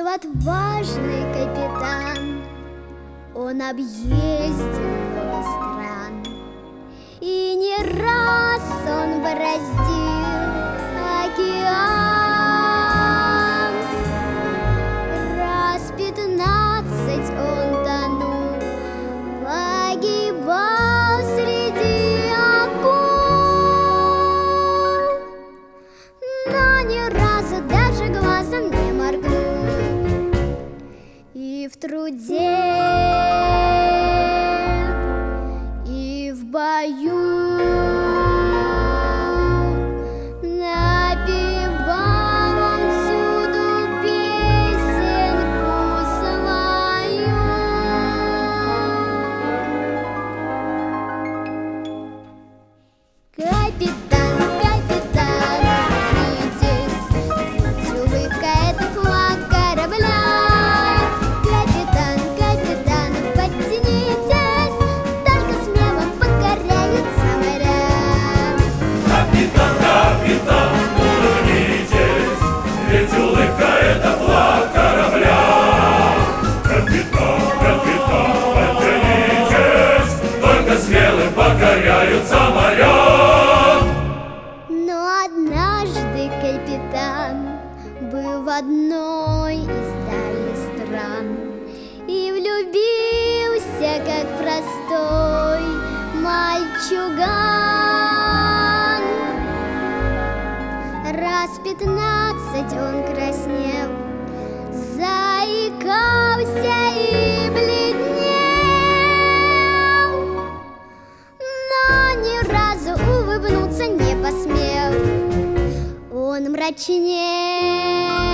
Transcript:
отважный капитан. Он объездил много стран, и не раз он бороздил океан. Раз 15 он тонул, погибал среди акул, но ни разу даже глазом не моргнул. И в труде, и в бою напевал он всюду песенку свою. Капитан, капитан, видите, улыбка — это флаг корабля. Капитан, капитан, подтянитесь, только смело покоряются моря. Капитан, капитан, улыбнитесь, ведь улыбка — это флаг корабля. Капитан, капитан, подтянитесь, только смелым покоряются моря. Но однажды капитан был в одной из дальних стран и влюбился, как простой мальчуган. Раз 15 он краснел, заикался и бледнел, но ни разу улыбнуться не посмел. Он мрачнел.